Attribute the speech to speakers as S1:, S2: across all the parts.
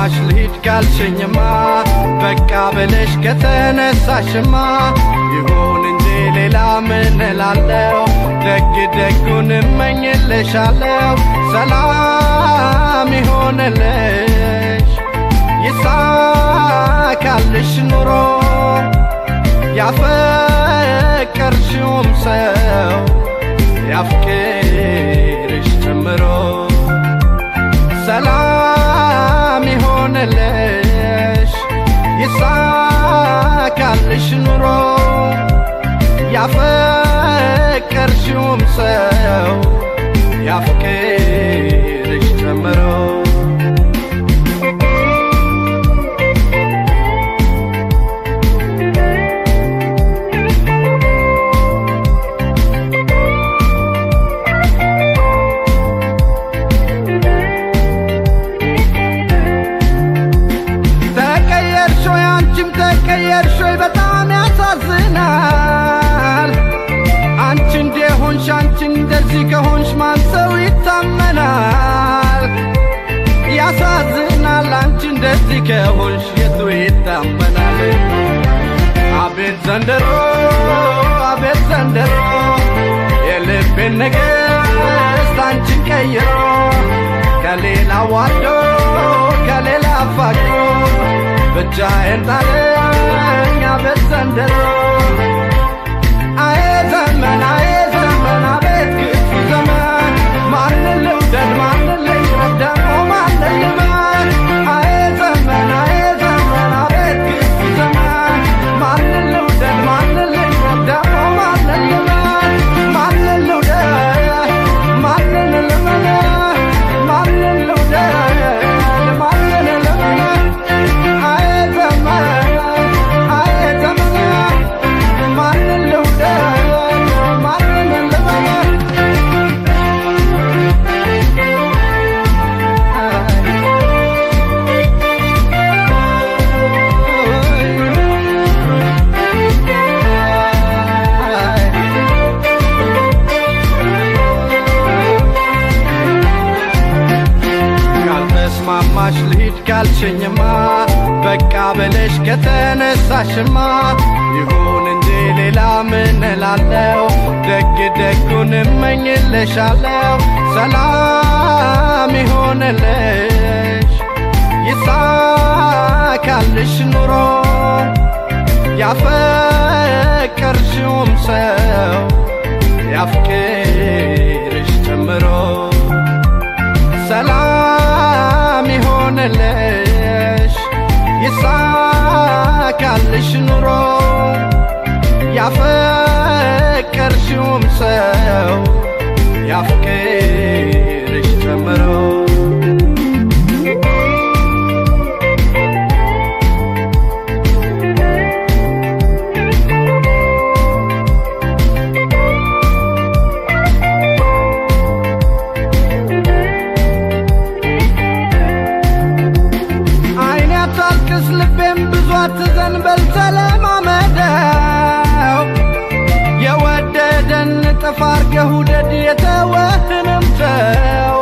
S1: ተስማማሽ ልሂድ ካልሽኝማ በቃ ብለሽ ከተነሳሽማ ይሁን እንጂ ሌላ ምን እላለሁ ደግ ደጉን እመኝልሻለሁ ሰላም ይሆንልሽ ይሳካልሽ ኑሮ ያፈቀርሽውም ሰው ያፍቅርሽ ጨምሮ ሰላም ይሆንልሽ ይሳካልሽ ኑሮ ያፈቀርሽውም ሰው ያፍቅርሽ ጨምሮ ተቀየርሽው በጣም ያሳዝናል አንቺ እንደሆንሽ አንቺ እንደዚህ ከሆንሽ ማን ሰው ይታመናል ያሳዝናል አንቺ እንደዚህ ከሆንሽ የቱ ይታመናል አቤት ዘንድሮ የልቤን ንግሥት አንቺን ቀይሮ ከሌላ ዋዶ ከሌላ አፋቅሮ ብቻዬን ጣለኝ አቤት ዘንድሮ አይ ዘመን አቤት ክፉ ዘመን ማንን ልውደድ ማንን ልቅረብ ደግሞ ማንን ልመን አይ ዘመን አቤት ክፉ ዘመን ማንን ልውደድ ማንን ልቅረብ ደግሞ ማንን ልመን ማንን ልውደድ ማንን ልመን ማንን ልውደድ ማንን ልመን አይ ዘመን ማንን ልውደድ ማንን ልመን ካልተስማማሽ ልሂድ ካልሽኝማ በቃ ብለሽ ከተነሳሽማ ይሁን እንጂ ሌላ ምን እላለሁ ደግ ደጉን እመኝልሻለሁ ሰላም ይሆንልሽ ይሳካልሽ ኑሮ ያፈቀርሽውም ሰው ያፍቅርሽ ጨምሮ ሰላም ይሆንልሽ ይሳካልሽ ኑሮ ያፈቀርሽውም ሰው ያፍቅርሽ ጨምሮ ልቤም ብዙ አትዘንበል ተለማመደው የወደደን ጥፍ አርገህ ውደድ የተወህንም ተው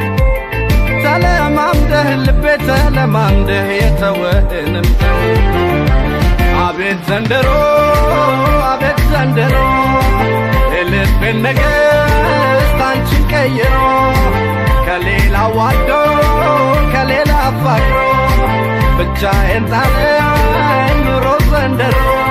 S1: ተለማምደህ ልቤ ተለማምደህ የተወህንም ተው አቤት ዘንድሮ የልቤን ንግሥት አንቺን ቀይሮ ከሌላ ዋዶ ከሌላ አፋቅሮ ብቻዬን ጣለኝ ኑሮ ዘንድሮ